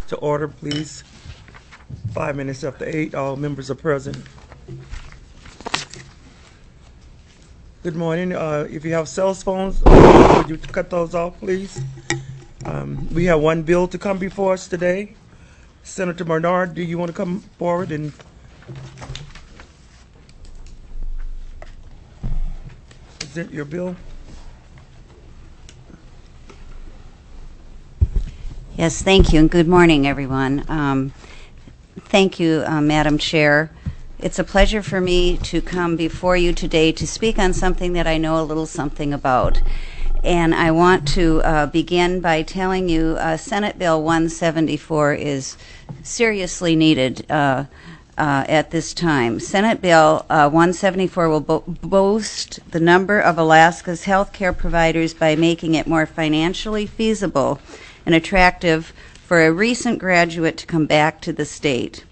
To order, please. 5 minutes after 8, all members are present. Good morning. If you have cell phones, would you cut those off, please? We have one bill to come before us today. Senator Bernard, do you want to come forward and... present your bill? Yes, thank you, and good morning, everyone. Thank you, Madam Chair. It's a pleasure for me to come before you today to speak on something that I know a little something about. And I want to begin by telling you Senate Bill 174 is seriously needed at this time. Senate Bill 174 will boost the number of Alaska's health care providers by making it more financially feasible and attractive for a recent graduate to come back to the state.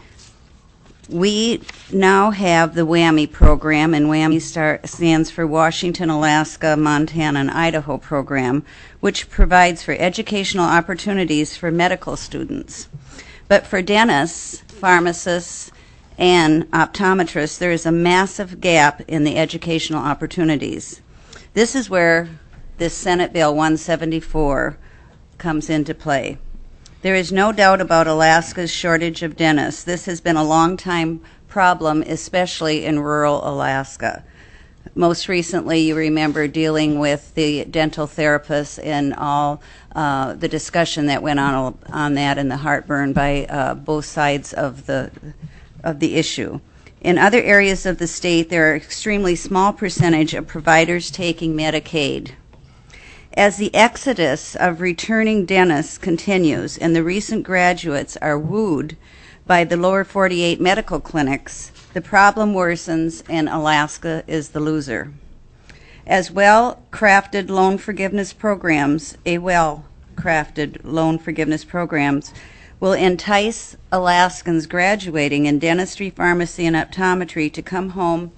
We now have the WWAMI program, and WWAMI stands for Washington, Alaska, Montana, and Idaho program, which provides for educational opportunities for medical students. But for dentists, pharmacists, and optometrists, there is a massive gap in the educational opportunities. This is where this Senate Bill 174 comes into play. There is no doubt about Alaska's shortage of dentists. This has been a long-time problem, especially in rural Alaska. Most recently, you remember dealing with the dental therapists and all the discussion that went on that and the heartburn by both sides of the issue. In other areas of the state, there are extremely small percentage of providers taking Medicaid. As the exodus of returning dentists continues and the recent graduates are wooed by the lower 48 medical clinics, the problem worsens and Alaska is the loser. As well-crafted loan forgiveness programs will entice Alaskans graduating in dentistry, pharmacy, and optometry to come home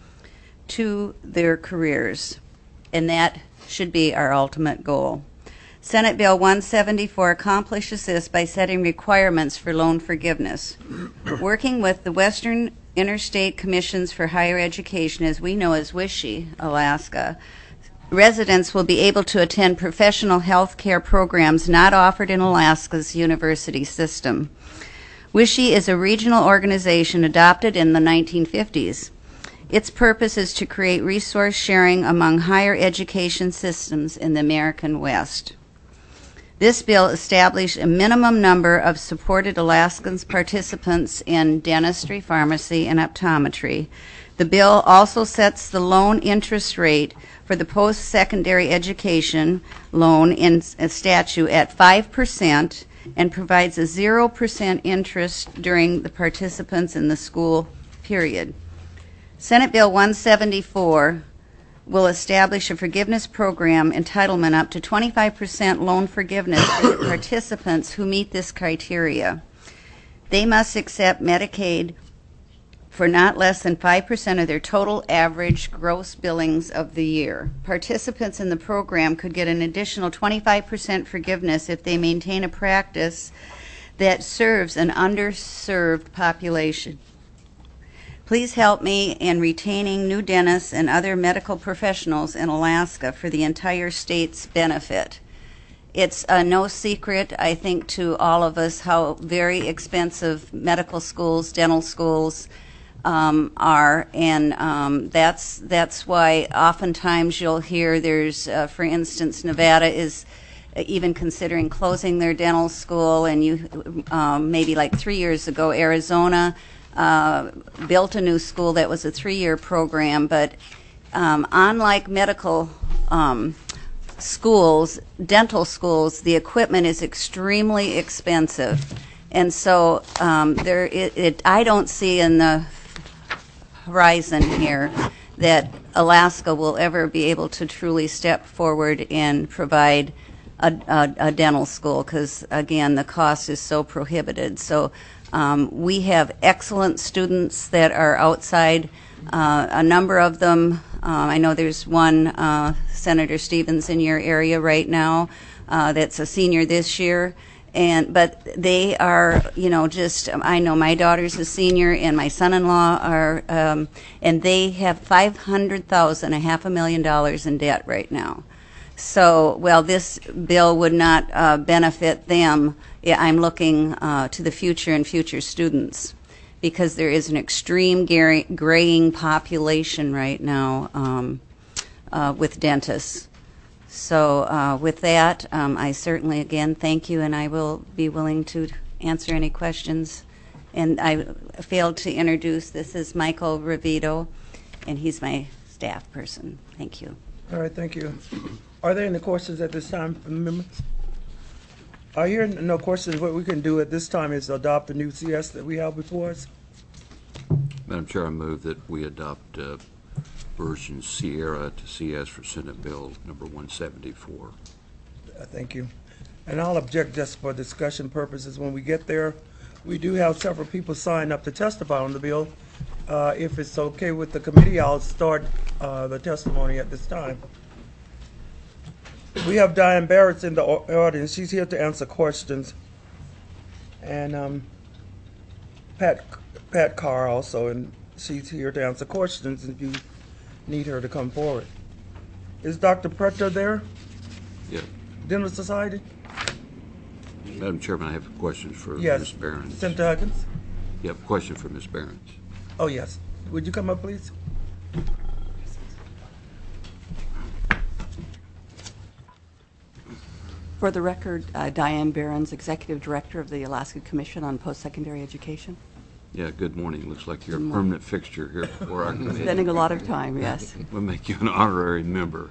to their careers, and that should be our ultimate goal. Senate Bill 174 accomplishes this by setting requirements for loan forgiveness. Working with the Western Interstate Commissions for Higher Education, as we know as WISHE, Alaska, residents will be able to attend professional health care programs not offered in Alaska's university system. WISHE is a regional organization adopted in the 1950s. Its purpose is to create resource sharing among higher education systems in the American West. This bill established a minimum number of supported Alaskans participants in dentistry, pharmacy, and optometry. The bill also sets the loan interest rate for the post-secondary education loan in a statute at 5% and provides a 0% interest during the participants in the school period. Senate Bill 174 will establish a forgiveness program entitlement up to 25% loan forgiveness for the participants who meet this criteria. They must accept Medicaid for not less than 5% of their total average gross billings of the year. Participants in the program could get an additional 25% forgiveness if they maintain a practice that serves an underserved population. Please help me in retaining new dentists and other medical professionals in Alaska for the entire state's benefit. It's no secret, I think, to all of us how very expensive medical schools, dental schools are, and that's why oftentimes you'll hear there's, for instance, Nevada is even considering closing their dental school, and you maybe like 3 years ago, Arizona built a new school that was a 3-year program, but unlike medical schools, dental schools, the equipment is extremely expensive. And so I don't see in the horizon here that Alaska will ever be able to truly step forward and provide a dental school because, again, the cost is so prohibited. So we have excellent students that are outside. A number of them, I know there's one, Senator Stevens, in your area right now that's a senior this year, but they are, just, I know my daughter's a senior and my son-in-law are, and they have $500,000, $500,000 in debt right now. So, this bill would not benefit them. Yeah, I'm looking to the future and future students, because there is an extreme graying population right now with dentists. So with that, I certainly, again, thank you, and I will be willing to answer any questions. And I failed to introduce, this is Michael Ravito, and he's my staff person. Thank you. All right, thank you. Are there any questions at this time from the members? Are here no questions? What we can do at this time is adopt the new CS that we have before us. Madam Chair, I move that we adopt version Sierra to CS for Senate Bill number 174. Thank you. And I'll object just for discussion purposes when we get there. We do have several people signed up to testify on the bill. If it's okay with the committee, I'll start the testimony at this time. We have Diane Barrett in the audience. She's here to answer questions. And Pat Carr also, and she's here to answer questions if you need her to come forward. Is Dr. Pretter there? Yeah. Dental Society? Madam Chairman, I have a question for Yes. Ms. Behrens. Senator Huggins? Yeah, a question for Ms. Behrens. Oh, yes. Would you come up, please? For the record, Diane Behrens, Executive Director of the Alaska Commission on Post-Secondary Education. Yeah, good morning. Looks like you're a permanent fixture here for our committee. Spending a lot of time, yes. We'll make you an honorary member.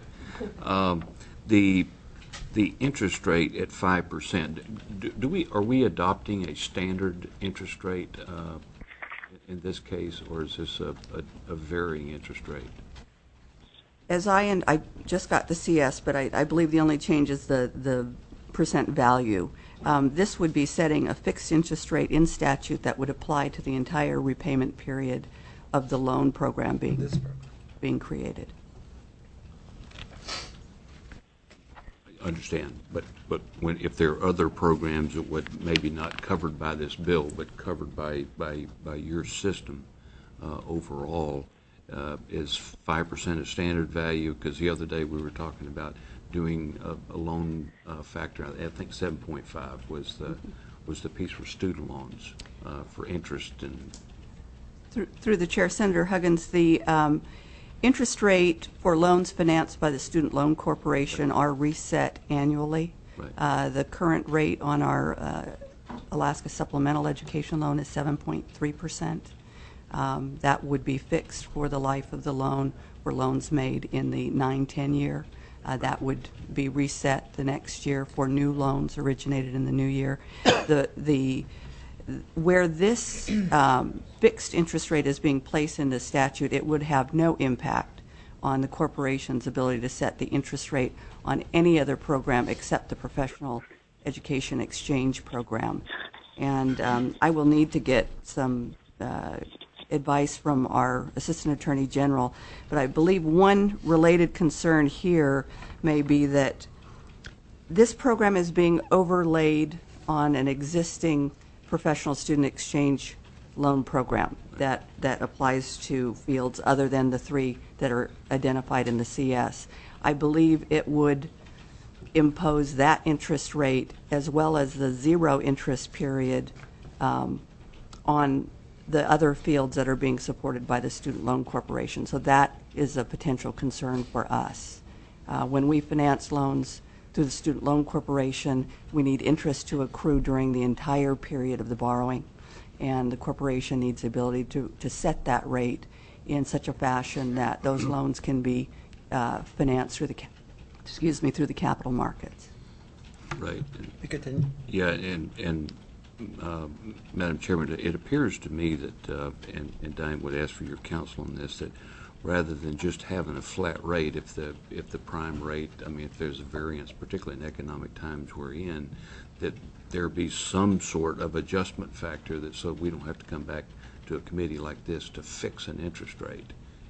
The interest rate at 5%, are we adopting a standard interest rate in this case, or is this a varying interest rate? I just got the CS, but I believe the only change is the percent value. This would be setting a fixed interest rate in statute that would apply to the entire repayment period of the loan program being created. I understand, but if there are other programs that would maybe not covered by this bill, but covered by your system overall, is 5% a standard value? Because the other day we were talking about doing a loan factor. I think 7.5 was the piece for student loans for interest and. Through the chair, Senator Huggins, the interest rate for loans financed by the Student Loan Corporation are reset annually. Right. The current rate on our Alaska Supplemental Education Loan is 7.3%. That would be fixed for the life of the loan for loans made in the 9-10 year. That would be reset the next year for new loans originated in the new year. Where this fixed interest rate is being placed in the statute, it would have no impact on the corporation's ability to set the interest rate on any other program except the Professional Education Exchange Program. And I will need to get some advice from our Assistant Attorney General, but I believe one related concern here may be that this program is being overlaid on an existing professional student exchange loan program that applies to fields other than the three that are identified in the CS. I believe it would impose that interest rate as well as the zero interest period on the other fields that are being supported by the Student Loan Corporation. So that is a potential concern for us. When we finance loans through the Student Loan Corporation, we need interest to accrue during the entire period of the borrowing, and the corporation needs the ability to set that rate in such a fashion that those loans can be financed through through the capital markets. Right. Continue. Yeah, and Madam Chairman, it appears to me that, and Diane would ask for your counsel on this, that rather than just having a flat rate, if the prime rate, I mean, if there's a variance, particularly in economic times we're in, that there be some sort of adjustment factor that so we don't have to come back to a committee like this to fix an interest rate.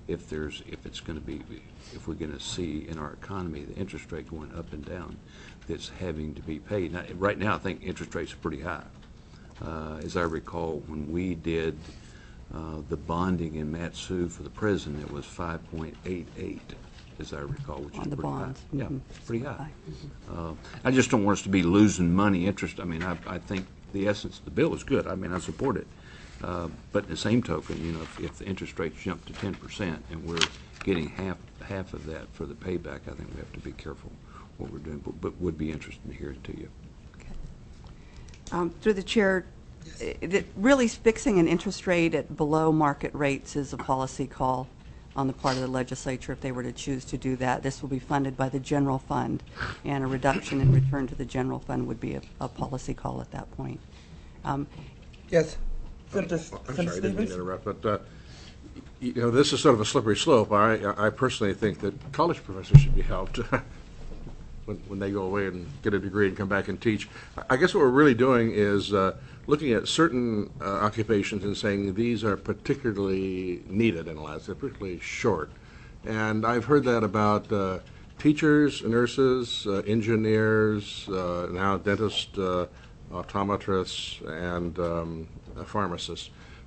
if it's going to be, if we're going to see in our economy the interest rate going up and down, that's having to be paid. Now, right now, I think interest rates are pretty high. As I recall, when we did the bonding in Matsu for the prison, it was 5.88, as I recall, which On is the pretty bonds. high. Yeah, Mhm. pretty high. I just don't want us to be losing money interest. I mean, I think the essence of the bill is good. I mean, I support it. But in the same token, you know, if the interest rates jump to 10% and we're getting half of that for the payback, I think we have to be careful what we're doing, but would be interested in hearing to you. Through the chair, really fixing an interest rate at below market rates is a policy call on the part of the legislature if they were to choose to do that. This will be funded by the general fund, and a reduction in return to the general fund would be a policy call at that point. Yes. Senator I'm sorry, I didn't mean Stevens? to interrupt, but you know, this is sort of a slippery slope. I personally think that college professors should be helped when they go away and get a degree and come back and teach. I guess what we're really doing is looking at certain occupations and saying these are particularly needed in Alaska, particularly short. And I've heard that about teachers, nurses, engineers, now dentists, optometrists, and pharmacists.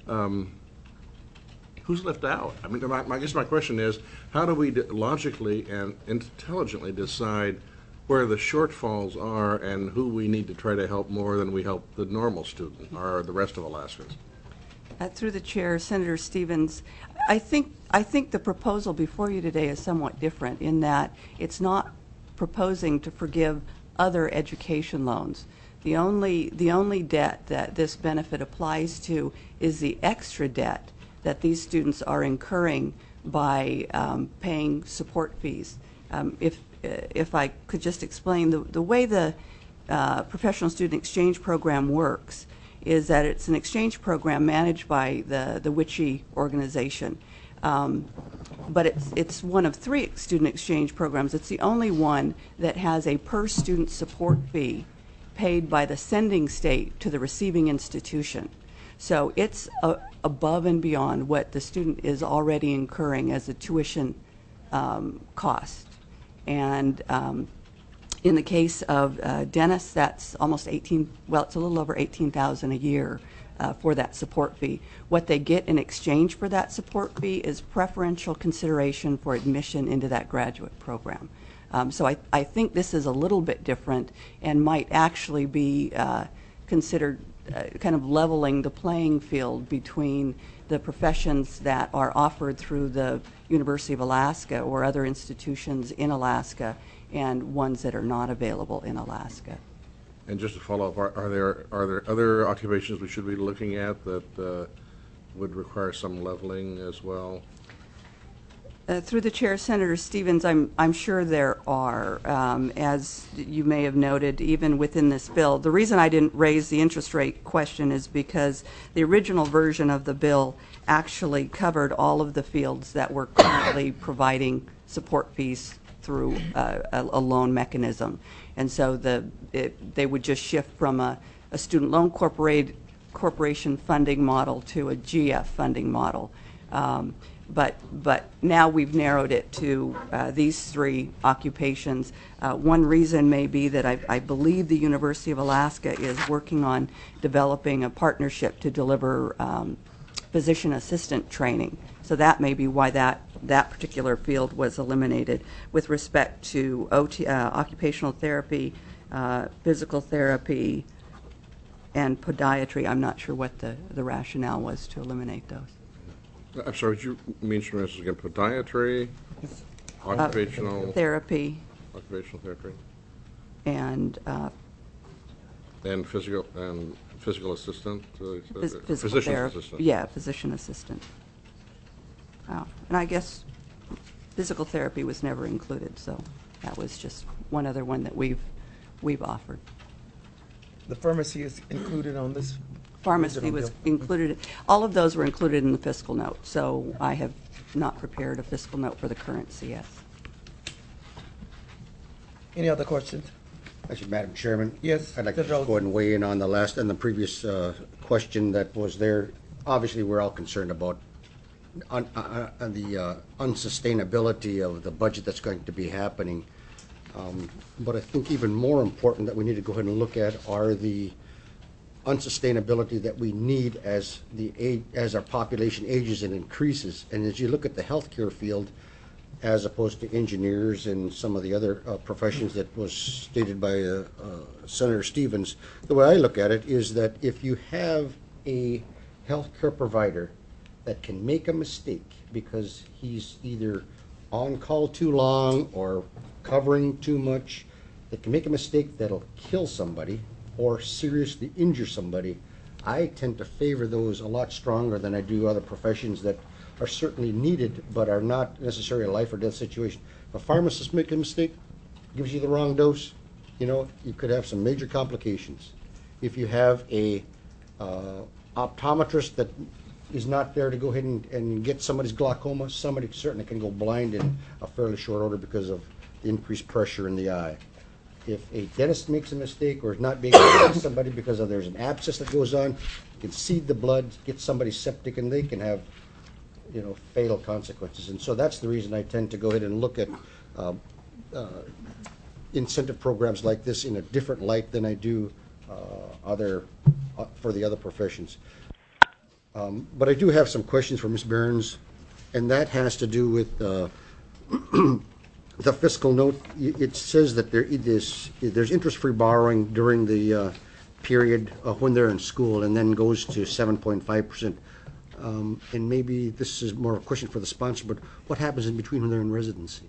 Who's left out? I mean, I guess my question is, how do we logically and intelligently decide where the shortfalls are and who we need to try to help more than we help the normal student or the rest of Alaskans? Through the chair, Senator Stevens, I think the proposal before you today is somewhat different in that it's not proposing to forgive other education loans. The only debt that this benefit applies to is the extra debt that these students are incurring by paying support fees. If I could just explain, the way the Professional Student Exchange Program works is that it's an exchange program managed by the WICHE organization. But it's one of 3 student exchange programs. It's the only one that has a per student support fee paid by the sending state to the receiving institution. So it's above and beyond what the student is already incurring as a tuition cost. And in the case of dentists, that's almost it's a little over $18,000 a year for that support fee. What they get in exchange for that support fee is preferential consideration for admission into that graduate program. So I think this is a little bit different and might actually be considered kind of leveling the playing field between the professions that are offered through the University of Alaska or other institutions in Alaska and ones that are not available in Alaska. And just to follow up, are there other occupations we should be looking at that would require some leveling as well? Through the chair, Senator Stevens, I'm sure there are. As you may have noted, even within this bill, the reason I didn't raise the interest rate question is because the original version of the bill actually covered all of the fields that were currently providing support fees through a loan mechanism. And so they would just shift from a student loan corporation funding model to a GF funding model. But now we've narrowed it to these 3 occupations. One reason may be that I believe the University of Alaska is working on developing a partnership to deliver physician assistant training. So that may be why that particular field was eliminated. With respect to occupational therapy, physical therapy, and podiatry, I'm not sure what the rationale was to eliminate those. I'm sorry, would you mention this again? Podiatry, occupational therapy, and physical assistant, physical therapy. assistant. Yeah, physician assistant. And I guess physical therapy was never included, so that was just one other one that we've offered. The pharmacy is included on this. Pharmacy was included. All of those were included in the fiscal note, so I have not prepared a fiscal note for the current CS. Any other questions? Actually, Madam Chairman. Yes, I'd like to Senator just go ahead and weigh in on the previous question that was there. Obviously, we're all concerned about the unsustainability of the budget that's going to be happening. But I think even more important that we need to go ahead and look at are the unsustainability that we need as our population ages and increases. And as you look at the healthcare field, as opposed to engineers and some of the other professions that was stated by Senator Stevens, the way I look at it is that if you have a healthcare provider that can make a mistake because he's either on call too long or covering too much, that can make a mistake that'll kill somebody or seriously injure somebody, I tend to favor those a lot stronger than I do other professions that are certainly needed but are not necessarily a life or death situation. If a pharmacist makes a mistake, gives you the wrong dose, you could have some major complications. If you have a optometrist that is not there to go ahead and get somebody's glaucoma, somebody certainly can go blind in a fairly short order because of the increased pressure in the eye. If a dentist makes a mistake or is not being able to get somebody because there's an abscess that goes on, it can seed the blood, get somebody septic, and they can have fatal consequences. And so that's the reason I tend to go ahead and look at incentive programs like this in a different light than I do for the other professions. But I do have some questions for Ms. Behrens, and that has to do with the fiscal note. It says that there's interest-free borrowing during the period when they're in school, and then goes to 7.5%. And maybe this is more of a question for the sponsor, but what happens in between when they're in residency?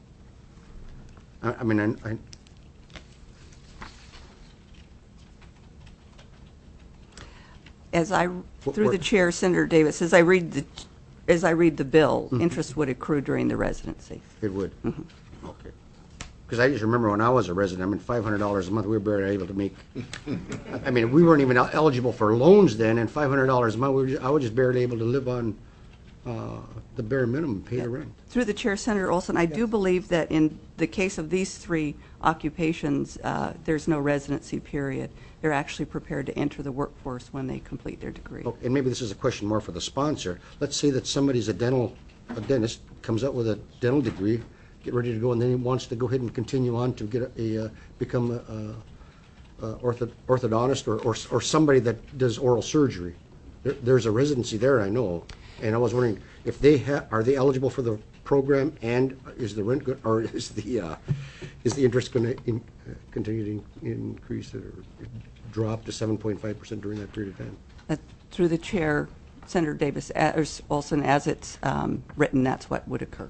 Through the chair, Senator Davis, as I read the bill, interest would accrue during the residency. It would? Mm-hmm. Okay. Because I just remember when I was a resident, $500 a month, we were barely able to make, we weren't even eligible for loans then, and $500 a month, I was just barely able to live on the bare minimum, pay the rent. Through the chair, Senator Olson, I do believe that in the case of these three occupations, there's no residency period. They're actually prepared to enter the workforce when they complete their degree. Oh, and maybe this is a question more for the sponsor. Let's say that somebody's a dentist, comes out with a dental degree, get ready to go, and then he wants to go ahead and continue on to become a orthodontist or somebody that does oral surgery. There's a residency there, I know, and I was wondering if are they eligible for the program, and is the rent good, or is the interest going to continue to increase or drop to 7.5% during that period of time? Through the chair, Senator Davis, Olson, as it's written, that's what would occur.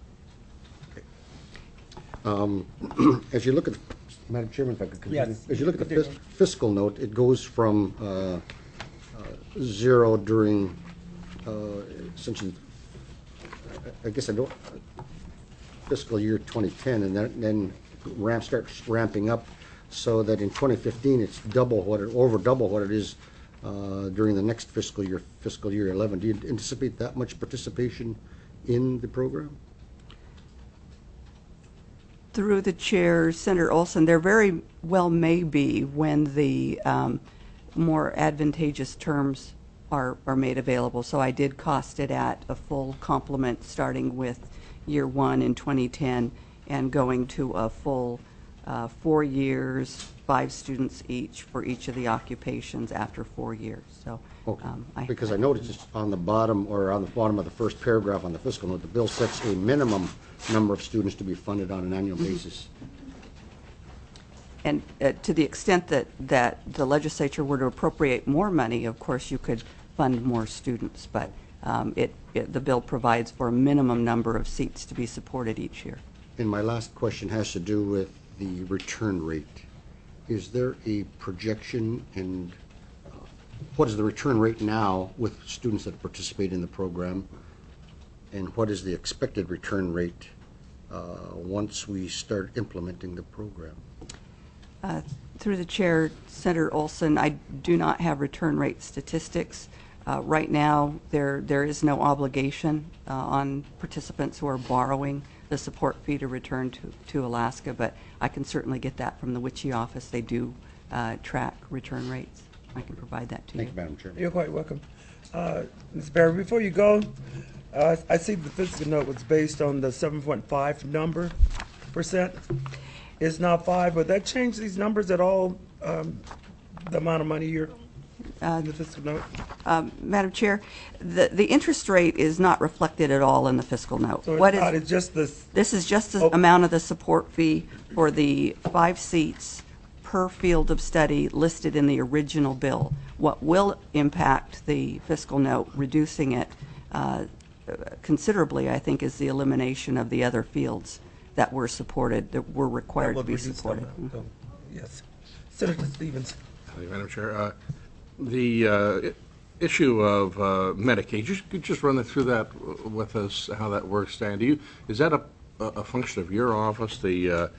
As you look at, Madam Chairman, if I could continue. Yes. As you look at the fiscal note, it goes from zero during essentially, I guess fiscal year 2010, and then starts ramping up, so that in 2015 it's over double what it is during the next fiscal year 11. Do you anticipate that much participation in the program? Through the chair, Senator Olson, there very well may be when the more advantageous terms are made available. So I did cost it at a full complement starting with year one in 2010 and going to a full 4 years, 5 students each for each of the occupations after 4 years. So, because I noticed on the bottom of the first paragraph on the fiscal note, the bill sets a minimum number of students to be funded on an annual basis. And to the extent that the legislature were to appropriate more money, of course, you could fund more students. But the bill provides for a minimum number of seats to be supported each year. And my last question has to do with the return rate. Is there a projection, and what is the return rate now with students that participate in the program, and what is the expected return rate once we start implementing the program? Through the chair, Senator Olson, I do not have return rate statistics. Right now, there is no obligation on participants who are borrowing the support fee to return to Alaska, but I can certainly get that from the WICHE office. They do track return rates. I can provide that to you. Thank you, Madam Chairman. You're quite welcome. Ms. Barry, before you go, I see the fiscal note was based on the 7.5 number percent. It's now 5, but that changed these numbers at all, the amount of money you're in the fiscal note? Madam Chair, the interest rate is not reflected at all in the fiscal note. So What it's is- not, it's just this, This is just the Oh. amount of the support fee for the 5 seats per field of study listed in the original bill. What will impact the fiscal note, reducing it considerably, I think, is the elimination of the other fields that were supported, that were that required to would be reduce the supported. amount. So, yes. Senator Stevens. Thank you, Madam Chair. The issue of Medicaid, could you just run through that with us, how that works, Stan? Is that a function of your office, the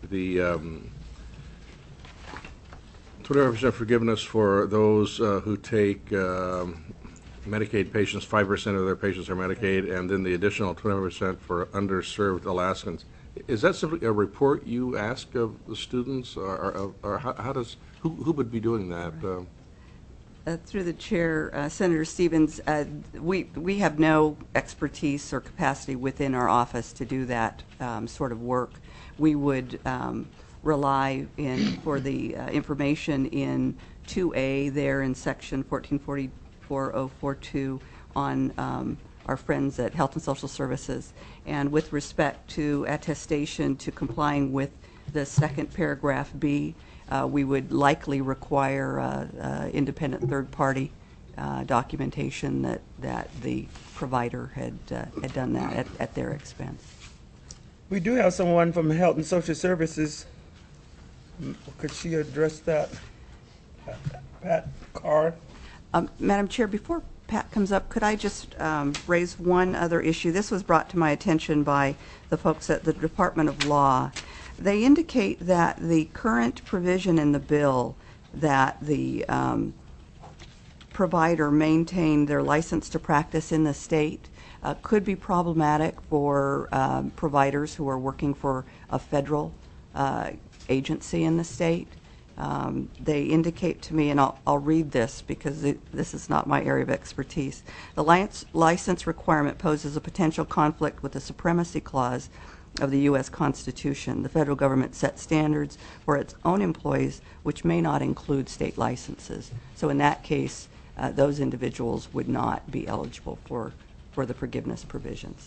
25% forgiveness for those who take Medicaid patients, 5% of their patients are Medicaid, and then the additional 20% for underserved Alaskans? Is that simply a report you ask of the students, or how does, who would be doing that? Through the chair, Senator Stevens, we have no expertise or capacity within our office to do that sort of work. We would rely for the information in 2A there in section 1444042 on our friends at Health and Social Services. And with respect to attestation to complying with the second paragraph B, we would likely require independent third-party documentation that the provider had done that at their expense. We do have someone from Health and Social Services. Could she address that? Pat Carr? Madam Chair, before Pat comes up, could I just raise one other issue? This was brought to my attention by the folks at the Department of Law. They indicate that the current provision in the bill that the provider maintain their license to practice in the state could be problematic for providers who are working for a federal agency in the state. They indicate to me, and I'll read this because this is not my area of expertise. The license requirement poses a potential conflict with the supremacy clause of the U.S. Constitution. The federal government sets standards for its own employees, which may not include state licenses. So in that case, those individuals would not be eligible for the forgiveness provisions.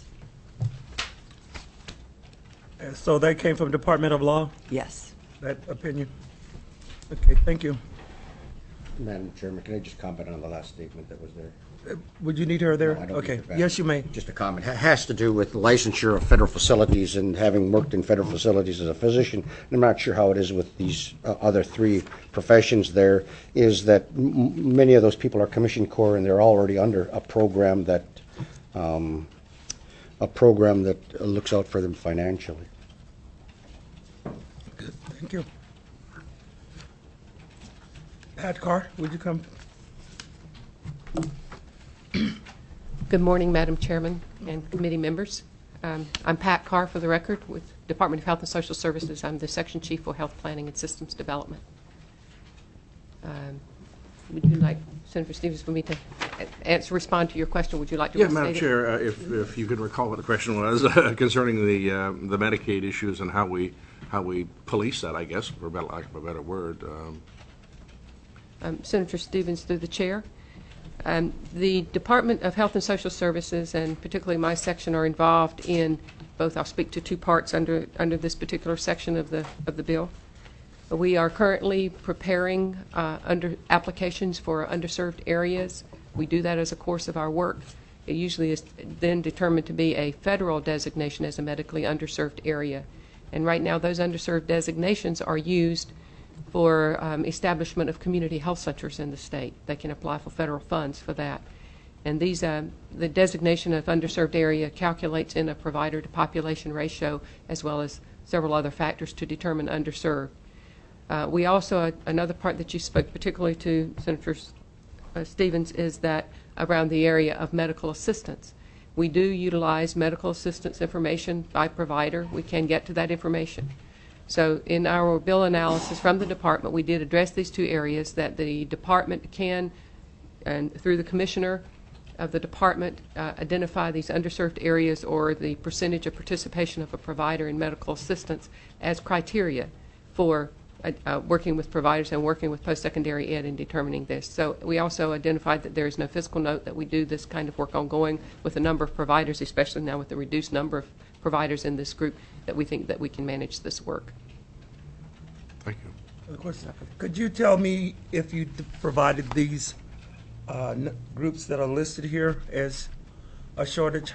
So that came from Department of Law, Yes. that opinion? Okay, thank you. Madam Chairman, can I just comment on the last statement that was there? Would you need her there? No, I don't Okay, need her back. yes, you may. Just a comment. Has to do with licensure of federal facilities, and having worked in federal facilities as a physician, and I'm not sure how it is with these other 3 professions there, is that many of those people are commissioned corps, and they're already under a program that looks out for them financially. Good, thank you. Pat Carr, would you come? Good morning, Madam Chairman and committee members. I'm Pat Carr, for the record, with Department of Health and Social Services. I'm the Section Chief for Health Planning and Systems Development. Would you like, Senator Stevens, for me to respond to your question? Would you like to Yeah, restate Madam it? Chair, if you can recall what the question was concerning the Medicaid issues and how we police that, I guess, for lack of a better word. Senator Stevens, through the chair. The Department of Health and Social Services, and particularly my section, are involved in both. I'll speak to 2 parts under this particular section of the bill. We are currently preparing applications for underserved areas. We do that as a course of our work. It usually is then determined to be a federal designation as a medically underserved area. And right now, those underserved designations are used for establishment of community health centers in the state. They can apply for federal funds for that. And these, the designation of underserved area calculates in a provider to population ratio, as well as several other factors to determine underserved. We also, another part that you spoke particularly to, Senator Stevens, is that around the area of medical assistance. We do utilize medical assistance information by provider. We can get to that information. So in our bill analysis from the department, we did address these 2 areas that the department can, and through the commissioner, of the department identify these underserved areas or the percentage of participation of a provider in medical assistance as criteria for working with providers and working with post-secondary ed in determining this. So we also identified that there is no fiscal note, that we do this kind of work ongoing with a number of providers, especially now with the reduced number of providers in this group, that we think that we can manage this work. Thank you. Of course, could you tell me if you provided these groups that are listed here as a shortage?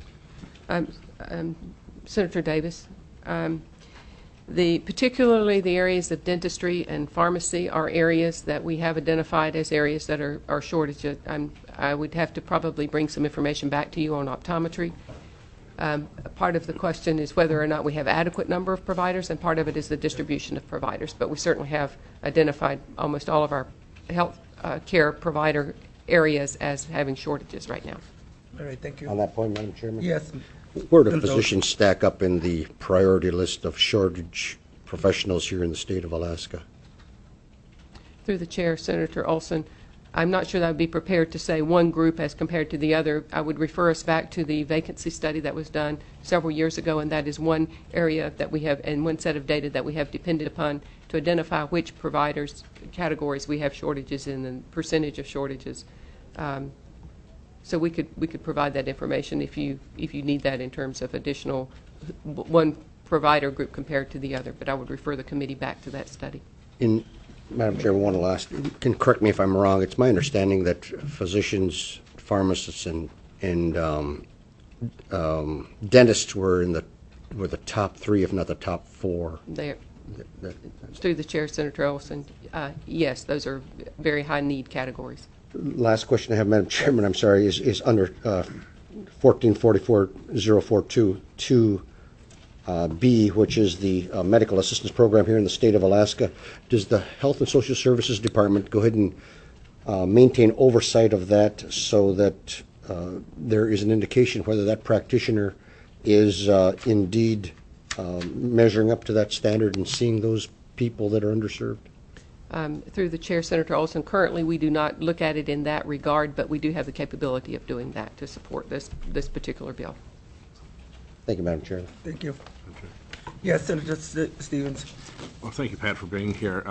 Senator Davis, particularly the areas of dentistry and pharmacy are areas that we have identified as areas that are shortage. I would have to probably bring some information back to you on optometry. Part of the question is whether or not we have adequate number of providers, and part of it is the distribution of providers. But we certainly have identified almost all of our health care provider areas as having shortages right now. All right, thank you. On that point, Madam Chairman? Yes. Where do physicians stack up in the priority list of shortage professionals here in the state of Alaska? Through the chair, Senator Olson, I'm not sure that I would be prepared to say one group as compared to the other. I would refer us back to the vacancy study that was done several years ago, and that is one area that we have, and one set of data that we have depended upon to identify which providers categories we have shortages in and percentage of shortages. So we could provide that information if you need that in terms of additional one provider group compared to the other. But I would refer the committee back to that study. Madam Chairman, one last, can correct me if I'm wrong. It's my understanding that physicians, pharmacists, and dentists were the top three, if not the top four. Through the chair, Senator Olson, yes, those are very high need categories. Last question I have, Madam Chairman, I'm sorry, is under 1444-042 B, which is the medical assistance program here in the state of Alaska. Does the Health and Social Services Department go ahead and maintain oversight of that so that there is an indication whether that practitioner is indeed measuring up to that standard and seeing those people that are underserved? Through the chair, Senator Olson, currently we do not look at it in that regard, but we do have the capability of doing that to support this particular bill. Thank you, Madam Chair. Thank you. Yes, Senator Stevens. Well, thank you, Pat, for being here.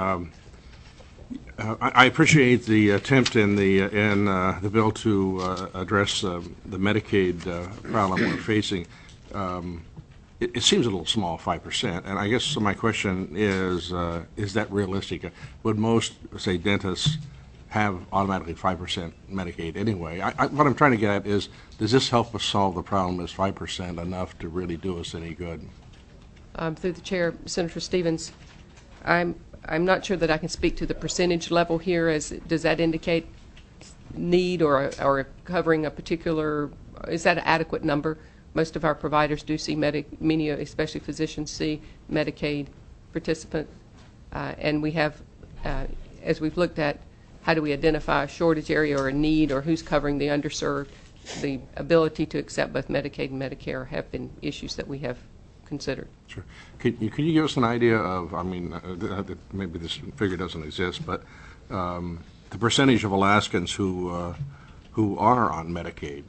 I appreciate the attempt in the bill to address the Medicaid problem we're facing. It seems a little small, 5%, and I guess so my question is that realistic? Would most, say, dentists have automatically 5% Medicaid anyway? What I'm trying to get at is, does this help us solve the problem? Is 5% enough to really do us any good? Through the chair, Senator Stevens, I'm not sure that I can speak to the percentage level here. Does that indicate need or covering a particular? Is that an adequate number? Most of our providers do see many, especially physicians, see Medicaid participant, and we have, as we've looked at, how do we identify a shortage area or a need, or who's covering the underserved? The ability to accept both Medicaid and Medicare have been issues that we have considered. Sure. Can you give us an idea of, I mean, maybe this figure doesn't exist, but the percentage of Alaskans who are on Medicaid?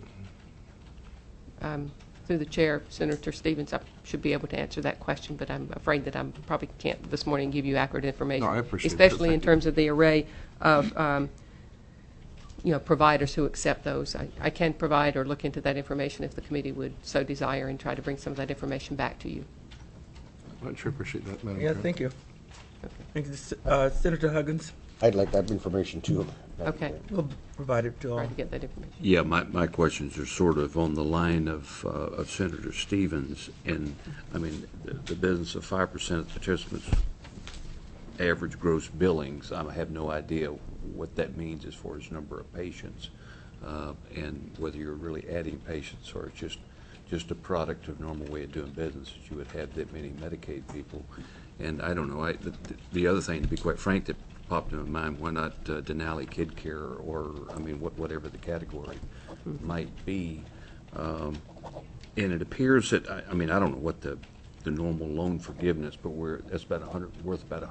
Through the chair, Senator Stevens, I should be able to answer that question, but I'm afraid that I probably can't this morning give you accurate information. No, I appreciate it. Especially in terms of the array of providers who accept those. I can provide or look into that information if the committee would so desire and try to bring some of that information back to you. I sure appreciate that, Madam Yeah, Chair. thank you. Thank you. Senator Huggins. I'd like that information too. Okay. We'll provide it to all. Try to get that information. Yeah, my questions are sort of on the line of Senator Stevens, and I mean the business of 5% of participants' average gross billings. I have no idea what that means as far as number of patients, and whether you're really adding patients or it's just a product of normal way of doing business that you would have that many Medicaid people. And I don't know. The other thing, to be quite frank, that popped into my mind, why not Denali Kid Care, or I mean whatever the category might be. And it appears that I mean I don't know what the normal loan forgiveness, but that's about worth about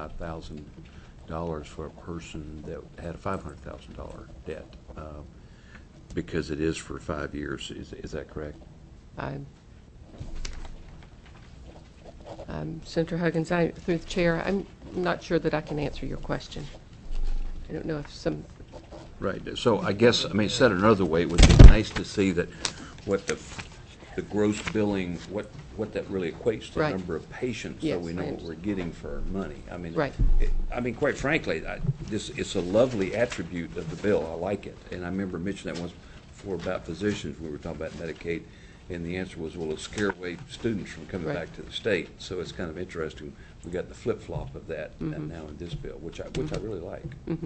$125,000 for a person that had a $500,000 debt. because it is for 5 years. Is that correct? Senator Huggins, through the chair, I'm not sure that I can answer your question. I don't know if some. Right. So I guess, I mean, said another way, it would be nice to see that what the gross billing, what that really equates to, the Right. number of patients, so Yes, we I know what understand. we're getting for our money. I mean, Right. I mean, quite frankly, it's a lovely attribute of the bill. I like it. And I remember mentioning that once before about physicians. We were talking about Medicaid, and the answer was, well, it'll scare away students from coming Right. back to the state. So it's kind of interesting. We got the flip-flop of that Mm-hmm. now in this bill, which I really like.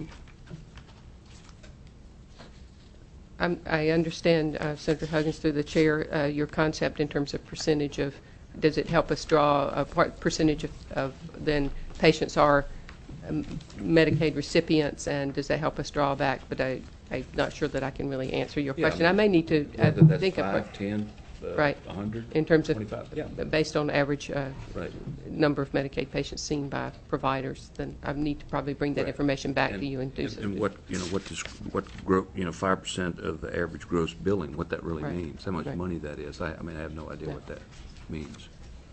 I understand, Senator Huggins, through the chair, your concept in terms of percentage of, does it help us draw what percentage of then patients are Medicaid recipients, and does that help us draw back? But I'm not sure that I can really answer your Yeah, question. I may need to Whether that's think of 5, 10, Right. 100, in terms of 25. Yeah. based on average Right. number of Medicaid patients seen by providers. Then I need to probably bring that Right. information back to you and do And some. what, what 5% of the average gross billing, what that really Right. means, how much Right. money that is. I mean, I have no idea Yeah. what that means.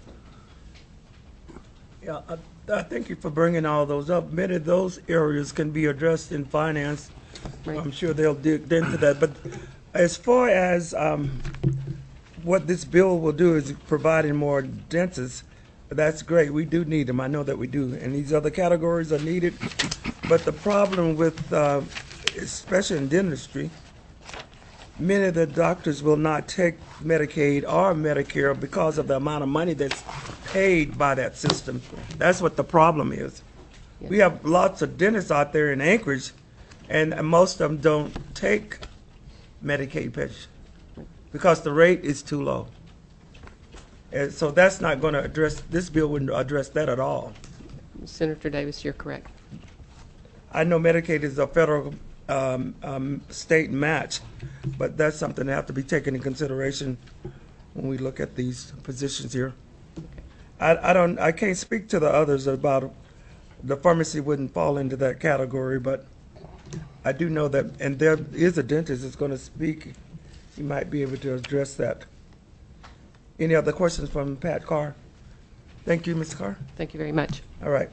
Yeah, I thank you for bringing all those up. Many of those areas can be addressed in finance. Right. I'm sure they'll dig into that. But as far as what this bill will do is providing more dentists, that's great. We do need them. I know that we do. And these other categories are needed. But the problem with, especially in dentistry, many of the doctors will not take Medicaid or Medicare because of the amount of money that's paid by that system. That's what the problem is. We have lots of dentists out there in Anchorage, and most of them don't take Medicaid patients because the rate is too low. And so that's not going to address, this bill wouldn't address that at all. Senator Davis, you're correct. I know Medicaid is a federal state match, but that's something that have to be taken in consideration when we look at these positions here. I can't speak to the others about the pharmacy wouldn't fall into that category, but I do know that, and there is a dentist that's going to speak. He might be able to address that. Any other questions from Pat Carr? Thank you, Ms. Carr. Thank you very much. All right.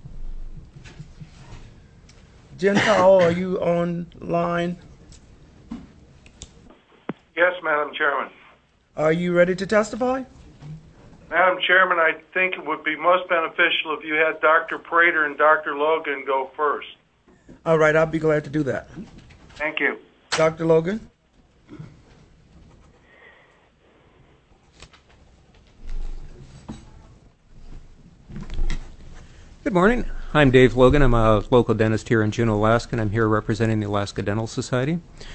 Jen Powell, are you online? Yes, Madam Chairman. Are you ready to testify? Madam Chairman, I think it would be most beneficial if you had Dr. Prater and Dr. Logan go first. All right, I'll be glad to do that. Thank you. Dr. Logan? Good morning. I'm Dave Logan. I'm a local dentist here in Juneau, Alaska, and I'm here representing the Alaska Dental Society.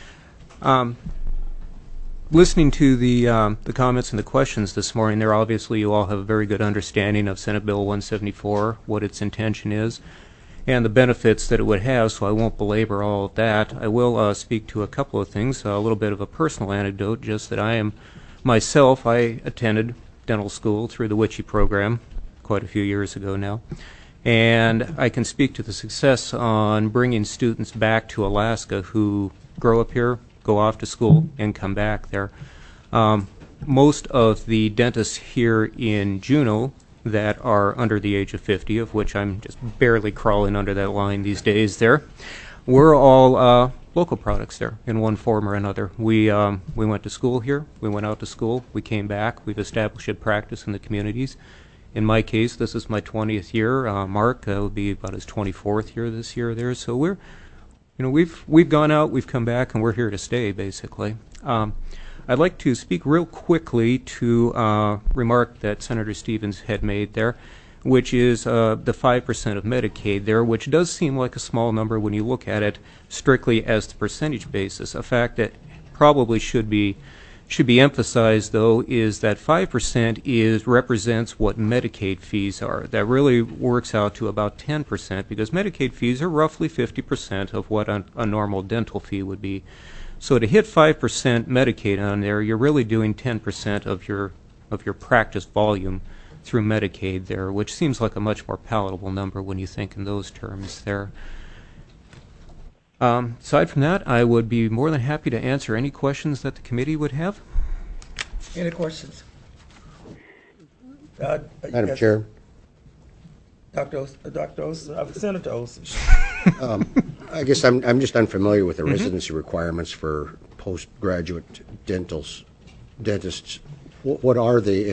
Listening to the comments and the questions this morning, there obviously you all have a very good understanding of Senate Bill 174, what its intention is, and the benefits that it would have, so I won't belabor all of that. I will speak to a couple of things, a little bit of a personal anecdote, just that I attended dental school through the WICHE program quite a few years ago now. And I can speak to the success on bringing students back to Alaska who grow up here, go off to school, and come back there. Most of the dentists here in Juneau that are under the age of 50, of which I'm just barely crawling under that line these days there, we're all local products there in one form or another. We went to school here, we went out to school, we came back, we've established a practice in the communities. In my case, this is my 20th year. Mark will be about his 24th year this year there. So we've gone out, we've come back, and we're here to stay, basically. I'd like to speak real quickly to a remark that Senator Stevens had made there, which is the 5% of Medicaid there, which does seem like a small number when you look at it strictly as the percentage basis. A fact that probably should be emphasized, though, is that 5% represents what Medicaid fees are. That really works out to about 10% because Medicaid fees are roughly 50% of what a normal dental fee would be. So to hit 5% Medicaid on there, you're really doing 10% of your practice volume through Medicaid there, which seems like a much more palatable number when you think in those terms there. Aside from that, I would be more than happy to answer any questions that the committee would have. Any questions? Madam yes, Chair, Senator Olson. I guess I'm just unfamiliar with the residency requirements for postgraduate dentists. What are they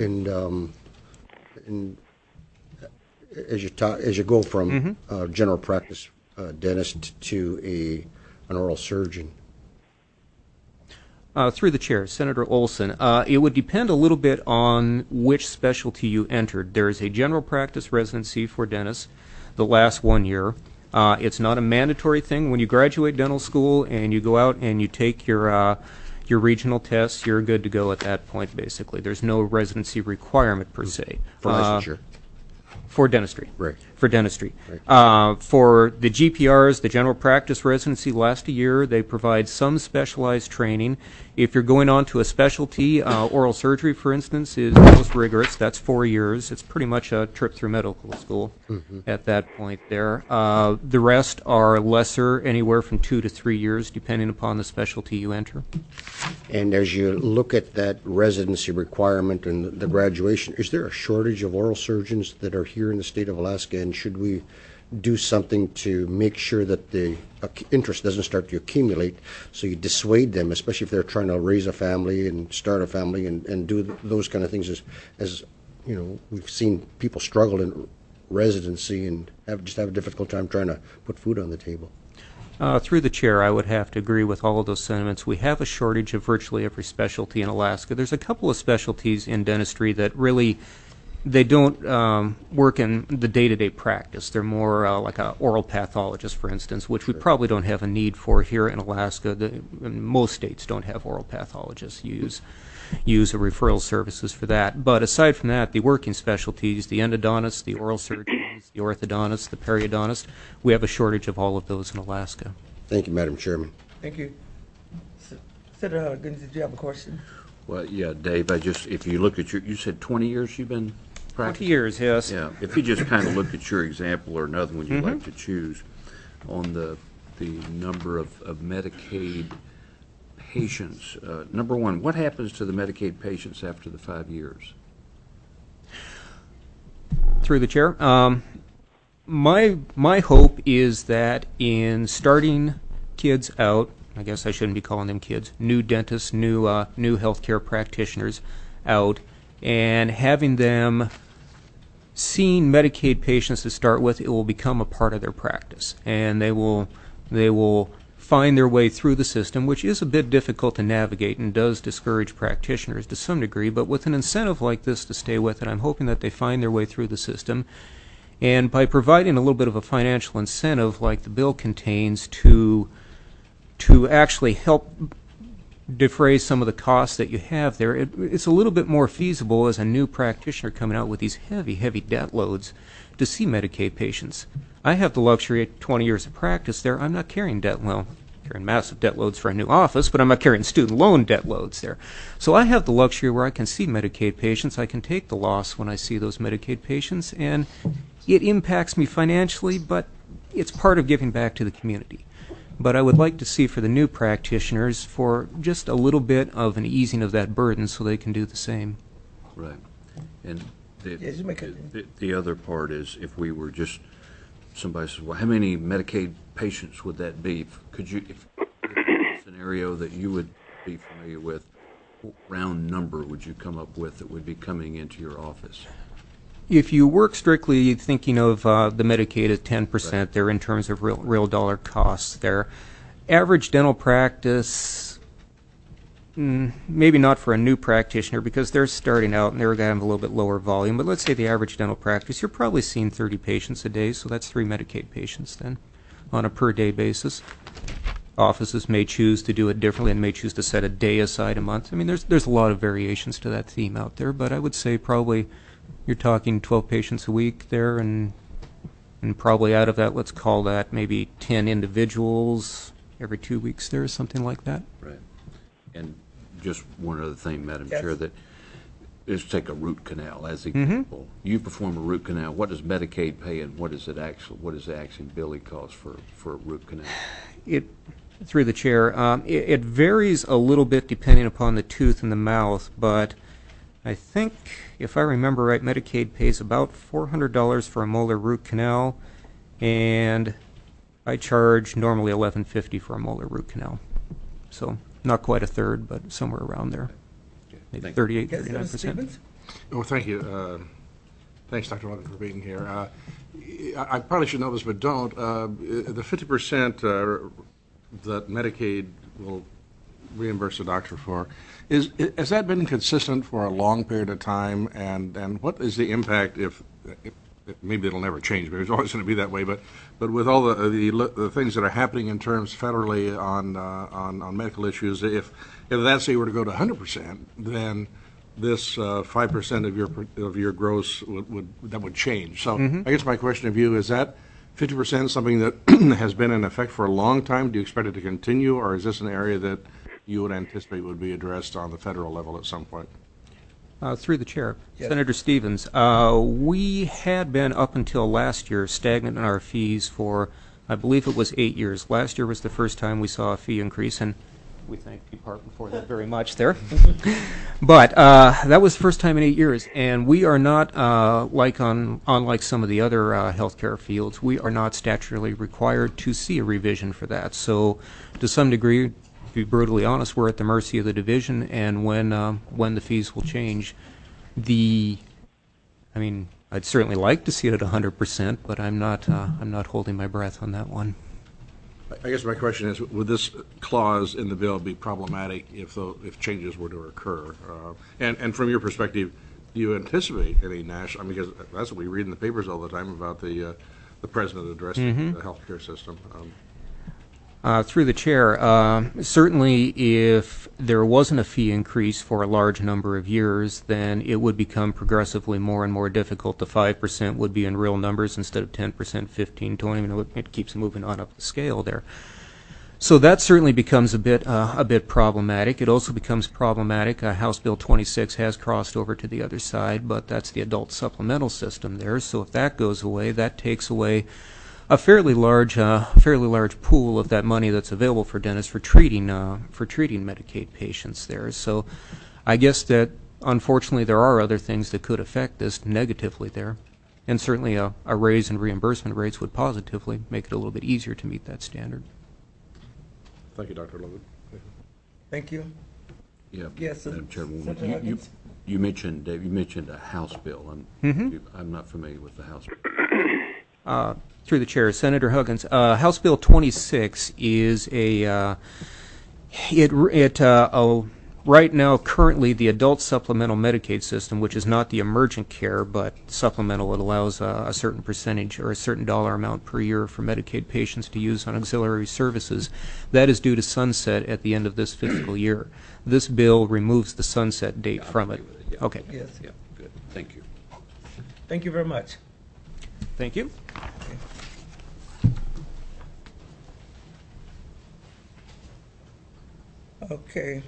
as you go from general practice dentist to an oral surgeon? Through the chair, Senator Olson, it would depend a little bit on which specialty you entered. There is a general practice residency for dentists the last 1 year. It's not a mandatory thing. When you graduate dental school and you go out and you take your regional tests, you're good to go at that point, basically. There's no residency requirement per se. For licensure? For dentistry. Right. For dentistry. Right. For the GPRs, the general practice residency lasts a year. They provide some specialized training. If you're going on to a specialty, oral surgery, for instance, is most rigorous. That's 4 years. It's pretty much a trip through medical school at that point there. The rest are lesser, anywhere from 2 to 3 years, depending upon the specialty you enter. And as you look at that residency requirement and the graduation, is there a shortage of oral surgeons that are here in the state of Alaska, and should we do something to make sure that the interest doesn't start to accumulate, so you dissuade them, especially if they're trying to raise a family and start a family and do those kind of things? As you know, we've seen people struggle in residency and have a difficult time trying to put food on the table. Through the chair, I would have to agree with all of those sentiments. We have a shortage of virtually every specialty in Alaska. There's a couple of specialties in dentistry that really, they don't work in the day-to-day practice. They're more like an oral pathologist, for instance, which we probably don't have a need for here in Alaska. Most states don't have oral pathologists. Use a referral services for that. But aside from that, the working specialties, the endodontists, the oral surgeons, the orthodontists, the periodontist, we have a shortage of all of those in Alaska. Thank you, Madam Chairman. Thank you. Senator Huggins, did you have a question? Well, yeah, Dave, if you look at you said 20 years you've been practicing? 20 years, yes. Yeah, if you just kind of look at your example or another one you'd like to choose on the number of Medicaid patients. Number one, what happens to the Medicaid patients after the 5 years? Through the chair, my hope is that in starting kids out, I guess I shouldn't be calling them kids, new dentists, new healthcare practitioners out, and having them seeing Medicaid patients to start with, it will become a part of their practice, and they will find their way through the system, which is a bit difficult to navigate and does discourage practitioners to some degree, but with an incentive like this to stay with it, I'm hoping that they find their way through the system. And by providing a little bit of a financial incentive like the bill contains to actually help defray some of the costs that you have there, it's a little bit more feasible as a new practitioner coming out with these heavy debt loads to see Medicaid patients. I have the luxury of 20 years of practice there. I'm not carrying carrying massive debt loads for a new office, but I'm not carrying student loan debt loads there. So I have the luxury where I can see Medicaid patients. I can take the loss when I see those Medicaid patients, and it impacts me financially, but it's part of giving back to the community. But I would like to see for the new practitioners for just a little bit of an easing of that burden so they can do the same. Right. And Yes, you make it. the other part is if we were just, somebody says, well, how many Medicaid patients would that be? Could you, if a scenario that you would be familiar with, what round number would you come up with that would be coming into your office? If you work strictly thinking of the Medicaid at 10% Right. there in terms of real dollar costs there, average dental practice, maybe not for a new practitioner because they're starting out and they're going to have a little bit lower volume, but let's say the average dental practice, you're probably seeing 30 patients a day, so that's 3 Medicaid patients then on a per day basis. Offices may choose to do it differently and may choose to set a day aside a month. I mean, there's a lot of variations to that theme out there, but I would say probably you're talking 12 patients a week there, and probably out of that, let's call that maybe 10 individuals every 2 weeks there, something like that. Right. And just one other thing, Madam Yes. Chair, that is take a root canal as an example. You perform a root canal. What does Medicaid pay, and what is the actual billing cost for a root canal? through the chair, it varies a little bit depending upon the tooth in the mouth, but I think, if I remember right, Medicaid pays about $400 for a molar root canal, and I charge normally $11.50 for a molar root canal. So not quite a third, but somewhere around there. Maybe 38, Yes, 39%. Stevens? Oh, thank you. Thanks, Dr. Logan, for being here. I probably should know this, but don't. The 50% that Medicaid will reimburse the doctor for, has that been consistent for a long period of time? And what is the impact if maybe it'll never change, but it's always going to be that way. But with all the things that are happening in terms federally on medical issues, if that say were to go to 100%, then this 5% of your gross would change. So I guess my question of you is that 50% something that has been in effect for a long time? Do you expect it to continue, or is this an area that you would anticipate would be addressed on the federal level at some point? Through the chair, Yes. Senator Stevens, we had been up until last year stagnant in our fees for, I believe it was 8 years. Last year was the first time we saw a fee increase, and we thank the department for that very much there. But that was the first time in 8 years, and we are not, unlike some of the other healthcare fields, we are not statutorily required to see a revision for that. So to some degree, to be brutally honest, we're at the mercy of the division, and when the fees will change. I'd certainly like to see it at 100%, but I'm not holding my breath on that one. I guess my question is, would this clause in the bill be problematic if changes were to occur? And from your perspective, do you anticipate any national? Because that's what we read in the papers all the time about the president addressing the healthcare system. Through the chair, certainly if there wasn't a fee increase for a large number of years, then it would become progressively more and more difficult. The 5% would be in real numbers instead of 10%, 15, 20. It keeps moving on up the scale there. So that certainly becomes a bit problematic. It also becomes problematic. House Bill 26 has crossed over to the other side, but that's the adult supplemental system there. So if that goes away, that takes away a fairly large pool of that money that's available for dentists for treating Medicaid patients there. So I guess that unfortunately there are other things that could affect this negatively there, and certainly a raise in reimbursement rates would positively make it a little bit easier to meet that standard. Thank you, Dr. Logan. Thank you. Yeah, Yes, Madam Chairwoman, Senator Huggins. you mentioned, Dave, you mentioned a House bill. I'm not familiar with the House bill. Through the chair, Senator Huggins, House Bill 26 is right now currently the adult supplemental Medicaid system, which is not the emergent care but supplemental. It allows a certain percentage or a certain dollar amount per year for Medicaid patients to use on auxiliary services. That is due to sunset at the end of this fiscal year. This bill removes the sunset date from it. Yeah. Okay. Yes. Yeah, good. Thank you. Thank you very much. Thank you. Okay.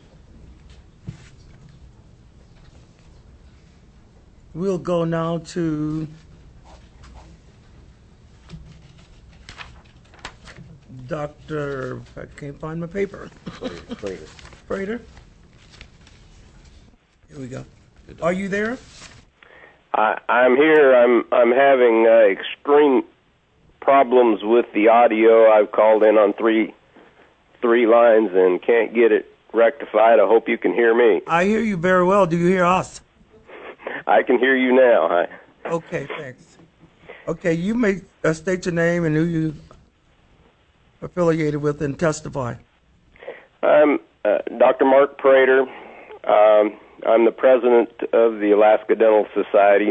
We'll go now to Dr. I can't find my paper. Prater. Here we go. Are you there? I'm here. I'm having extreme problems with the audio. I've called in on three lines and can't get it rectified. I hope you can hear me. I hear you very well. Do you hear us? I can hear you now. Hi. Okay, thanks. Okay, you may state your name and who you affiliated with and testify. I'm Dr. Mark Prater. I'm the president of the Alaska Dental Society.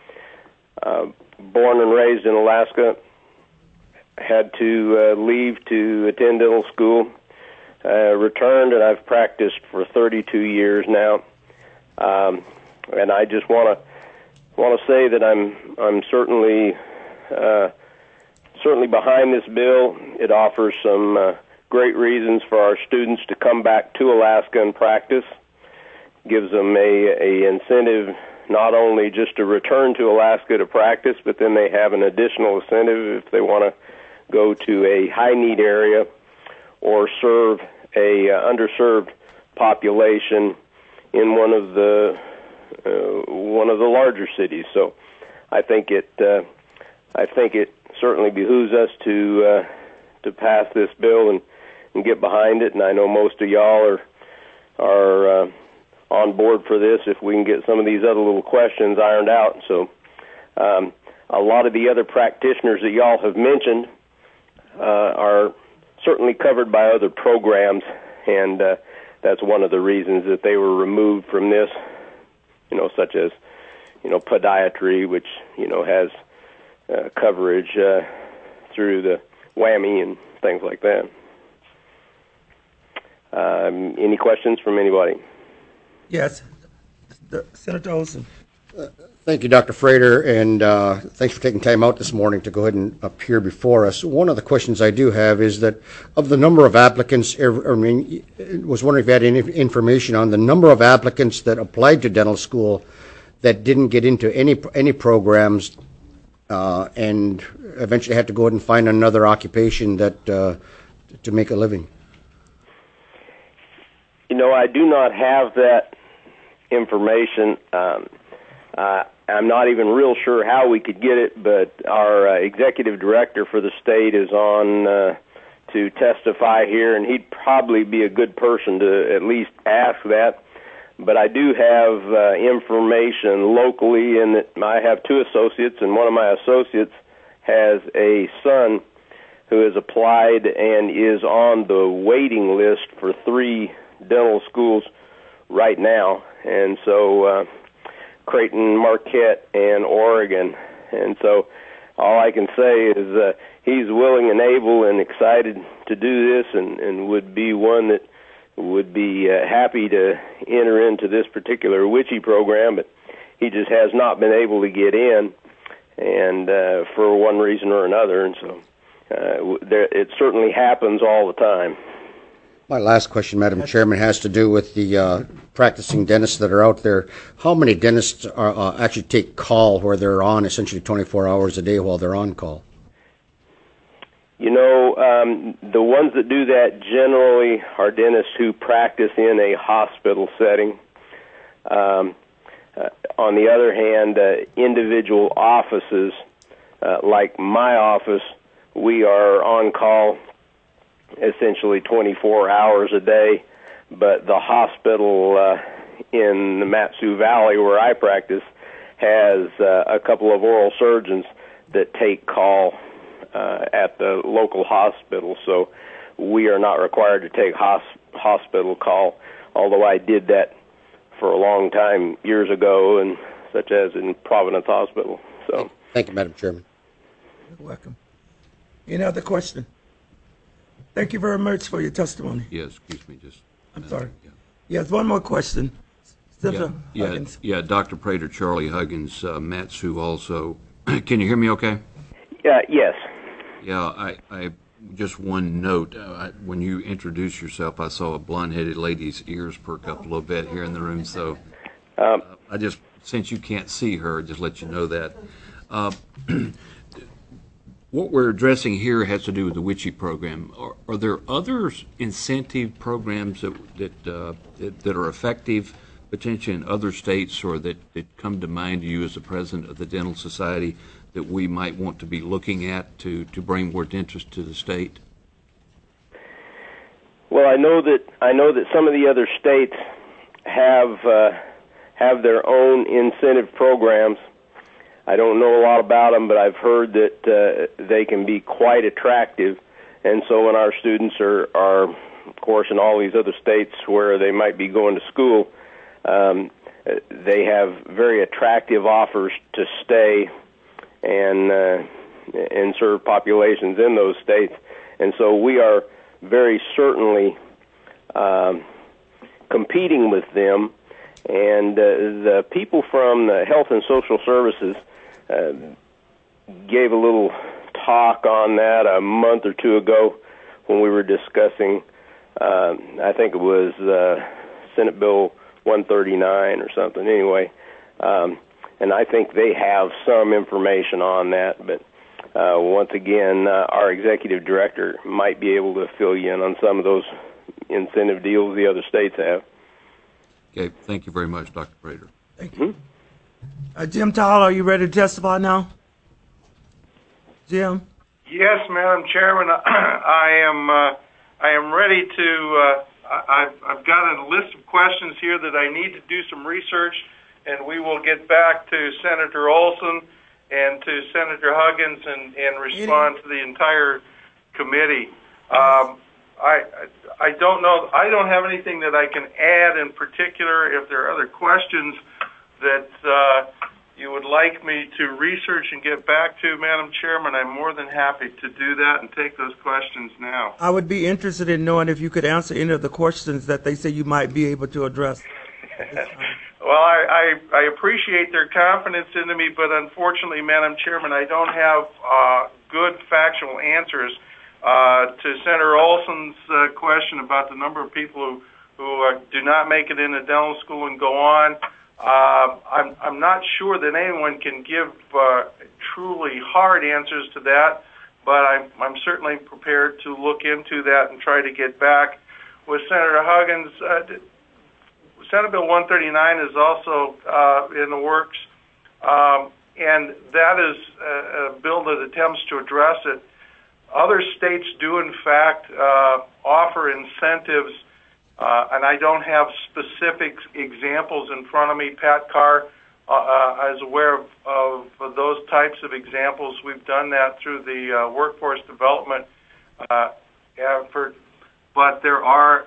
Born and raised in Alaska. Had to leave to attend dental school. Returned, and I've practiced for 32 years now. And I just want to say that I'm certainly behind this bill. It offers some great reasons for our students to come back to Alaska and practice. Gives them a incentive not only just to return to Alaska to practice, but then they have an additional incentive if they want to go to a high-need area or serve a underserved population in one of the larger cities. So I think it certainly behooves us to pass this bill and get behind it. And I know most of y'all are on board for this if we can get some of these other little questions ironed out. So a lot of the other practitioners that y'all have mentioned are certainly covered by other programs, and that's one of the reasons that they were removed from this, such as, podiatry, which, has coverage through the WWAMI and things like that. Any questions from anybody? Yes. Senator Olson. Thank you, Dr. Frater, and thanks for taking time out this morning to go ahead and appear before us. One of the questions I do have is that of the number of applicants, was wondering if you had any information on the number of applicants that applied to dental school that didn't get into any programs and eventually had to go ahead and find another occupation that to make a living. I do not have that information. I'm not even real sure how we could get it, but our executive director for the state is on to testify here, and he'd probably be a good person to at least ask that. But I do have information locally, and I have two associates, and one of my associates has a son who has applied and is on the waiting list for 3 dental schools right now. And so Creighton, Marquette, and Oregon. And so all I can say is he's willing and able and excited to do this, and would be one that would be happy to enter into this particular WICHE program, but he just has not been able to get in, and for one reason or another. And so it certainly happens all the time. My last question, Madam Chairman, has to do with the practicing dentists that are out there. How many dentists actually take call where they're on essentially 24 hours a day while they're on call? The ones that do that generally are dentists who practice in a hospital setting. On the other hand, individual offices, like my office, we are on call essentially 24 hours a day, but the hospital in the Mat-Su Valley where I practice has a couple of oral surgeons that take call at the local hospital, so we are not required to take hospital call, although I did that for a long time years ago, and such as in Providence Hospital. So thank you, Madam Chairman. You're welcome. Any other question? Thank you very much for your testimony. Yes, excuse me, just. I'm sorry. Yeah. Yes, one more question. Yeah, Dr. Prater, Charlie Huggins, Mat-Su also. Can you hear me okay? Yes. Yeah, I just one note. When you introduced yourself, I saw a blonde-headed lady's ears perk up a little bit here in the room, so I just, since you can't see her, just let you know that. What we're addressing here has to do with the WICHE program. Are there other incentive programs that are effective potentially in other states, or that come to mind to you as the president of the Dental Society, that we might want to be looking at to bring more interest to the state? Well, I know that some of the other states have their own incentive programs. I don't know a lot about them, but I've heard that they can be quite attractive. And so when our students are, of course, in all these other states where they might be going to school, they have very attractive offers to stay and serve populations in those states. And so we are very certainly competing with them. And the people from the Health and Social Services gave a little talk on that a month or two ago when we were discussing, I think it was Senate Bill 139 or something. Anyway, and I think they have some information on that, but once again, our executive director might be able to fill you in on some of those incentive deals the other states have. Okay, thank you very much, Dr. Prater. Thank you. Jim Tyler, are you ready to testify now? Jim? Yes, Madam Chairman, I am ready to. I've got a list of questions here that I need to do some research, and we will get back to Senator Olson and to Senator Huggins and respond to the entire committee. I don't know. I don't have anything that I can add in particular. If there are other questions that you would like me to research and get back to, Madam Chairman, I'm more than happy to do that and take those questions now. I would be interested in knowing if you could answer any of the questions that they say you might be able to address. Well, I appreciate their confidence in me, but unfortunately, Madam Chairman, I don't have good factual answers. To Senator Olson's question about the number of people who do not make it into dental school and go on, I'm not sure that anyone can give truly hard answers to that, but I'm certainly prepared to look into that and try to get back with Senator Huggins. Senate Bill 139 is also in the works, and that is a bill that attempts to address it. Other states do, in fact, offer incentives, and I don't have specific examples in front of me. Pat Carr is aware of those types of examples. We've done that through the workforce development effort, but there are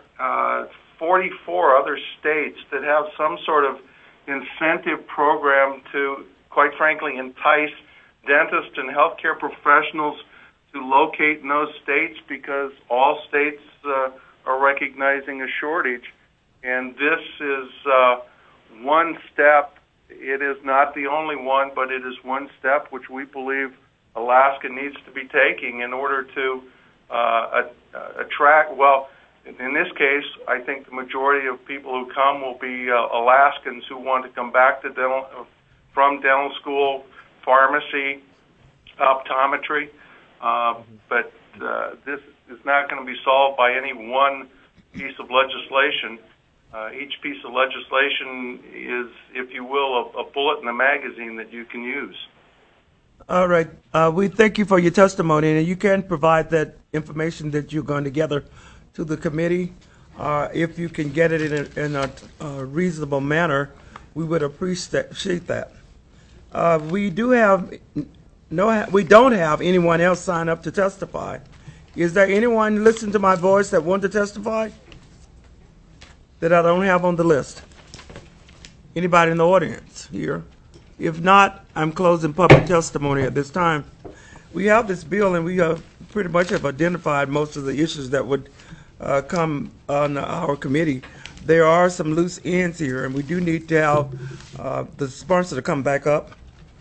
44 other states that have some sort of incentive program to, quite frankly, entice dentists and healthcare professionals to locate in those states, because all states are recognizing a shortage. And this is one step. It is not the only one, but it is one step which we believe Alaska needs to be taking in order to attract, well, in this case, I think the majority of people who come will be Alaskans who want to come back to from dental school, pharmacy, optometry. But this is not going to be solved by any one piece of legislation. Each piece of legislation is, if you will, a bullet in a magazine that you can use. All right. We thank you for your testimony, and you can provide that information that you're going to gather to the committee. If you can get it in a reasonable manner, we would appreciate that. We don't have anyone else sign up to testify. Is there anyone listening to my voice that want to testify that I don't have on the list? Anybody in the audience here? If not, I'm closing public testimony at this time. We have this bill, and we pretty much have identified most of the issues that would come on our committee. There are some loose ends here, and we do need to have the sponsor to come back up.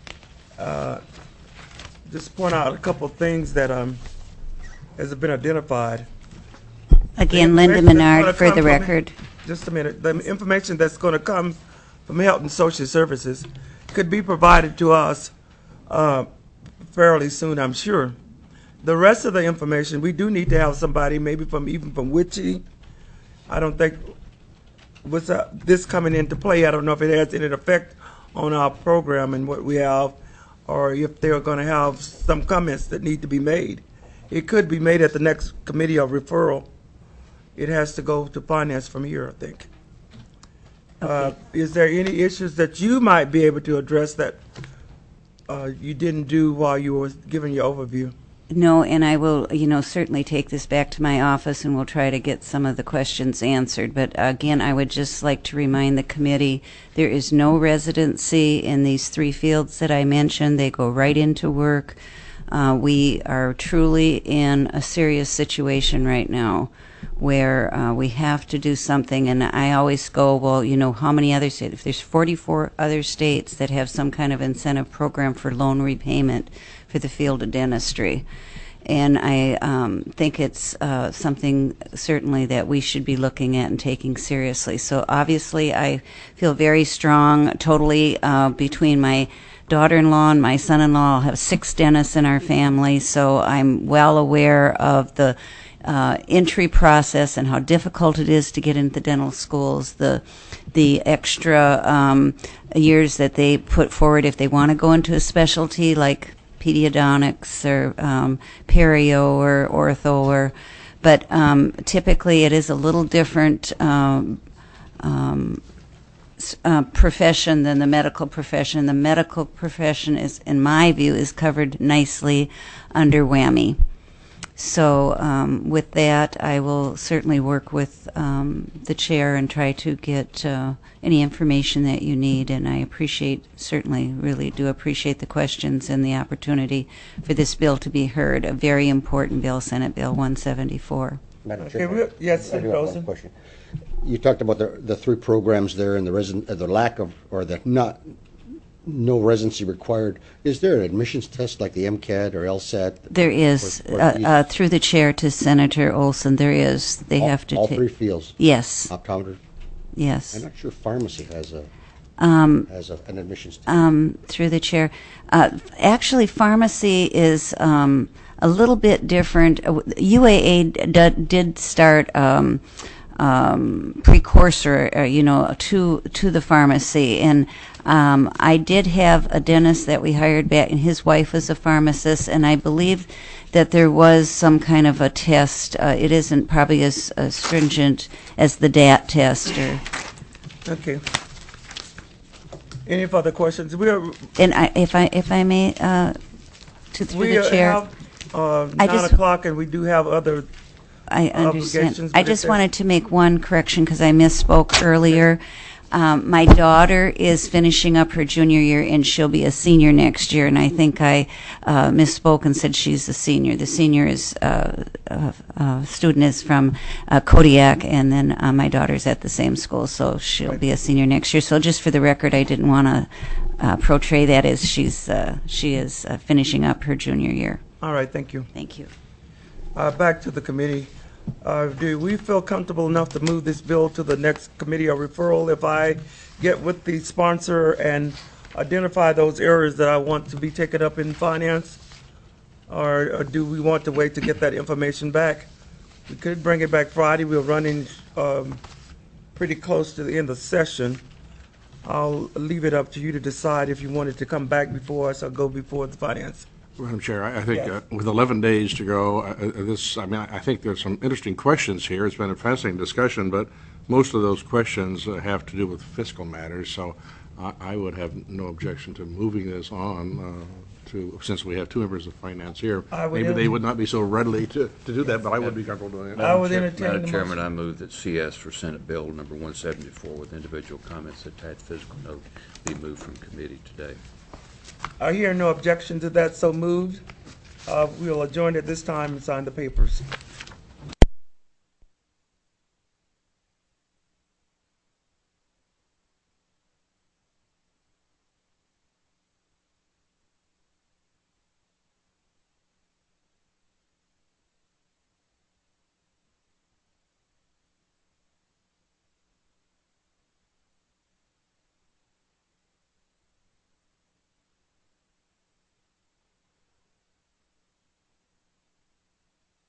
Just point out a couple of things that has been identified. Again, Linda Menard for the record. Just a minute. The information that's going to come from Health and Social Services could be provided to us fairly soon, I'm sure. The rest of the information, we do need to have somebody, maybe even from WICHE. I don't think with this coming into play, I don't know if it has any effect on our program and what we have, or if they're going to have some comments that need to be made. It could be made at the next committee of referral. It has to go to finance from here, I think. Okay. Is there any issues that you might be able to address that you didn't do while you were giving your overview? No, and I will, certainly take this back to my office, and we'll try to get some of the questions answered. But again, I would just like to remind the committee there is no residency in these 3 fields that I mentioned. They go right into work. We are truly in a serious situation right now where we have to do something. And I always go, well, how many other states? If there's 44 other states that have some kind of incentive program for loan repayment for the field of dentistry. And I think it's something certainly that we should be looking at and taking seriously. So obviously I feel very strong, totally between my daughter-in-law and my son-in-law have 6 dentists in our family, so I'm well aware of the entry process and how difficult it is to get into the dental schools, the extra years that they put forward if they want to go into a specialty like pediodontics or perio or ortho, but typically it is a little different profession than the medical profession. The medical profession is, in my view, is covered nicely under WWAMI. So with that, I will certainly work with the chair and try to get any information that you need, and I really do appreciate the questions and the opportunity for this bill to be heard, a very important bill, Senate Bill 174. Madam Okay, Chair, yes, I do have Olson. one question. You talked about the 3 programs there and the lack of, or the no residency required. Is there an admissions test like the MCAT or LSAT? There is, through the chair to Senator Olson, there is. They have to all take. 3 fields? Yes, Optometer? yes. I'm not sure pharmacy has an admissions test. Through the chair. Actually, pharmacy is a little bit different. UAA did start precursor, to the pharmacy, and I did have a dentist that we hired back, and his wife was a pharmacist, and I believe that there was some kind of a test. It isn't probably as stringent as the DAT test. Okay. Any further questions? And if I may, through the chair. Have 9 o'clock, and we do have other I understand. obligations. I just wanted to make one correction because I misspoke earlier. My daughter is finishing up her junior year, and she'll be a senior next year, and I think I misspoke and said she's a senior. The senior student is from Kodiak, and then my daughter's at the same school, so she'll be a senior next year. So just for the record, I didn't want to portray that as she is finishing up her junior year. All right, thank you. Thank you. Back to the committee. Do we feel comfortable enough to move this bill to the next committee or referral if I get with the sponsor and identify those areas that I want to be taken up in finance? Or do we want to wait to get that information back? We could bring it back Friday. We're running pretty close to the end of the session. I'll leave it up to you to decide if you wanted to come back before us or go before the finance. Madam Chair, I think Yes. with 11 days to go, I think there's some interesting questions here. It's been a fascinating discussion, but most of those questions have to do with fiscal matters, so I would have no objection to moving this on since we have 2 members of finance here. Maybe they would not be so readily to do that, but I would be comfortable doing it. I would entertain Madam the Chairman, motion. I move that CS for Senate Bill number 174 with individual comments attached physical note be moved from committee today. I hear no objection to that, so moved. We'll adjourn at this time and sign the papers.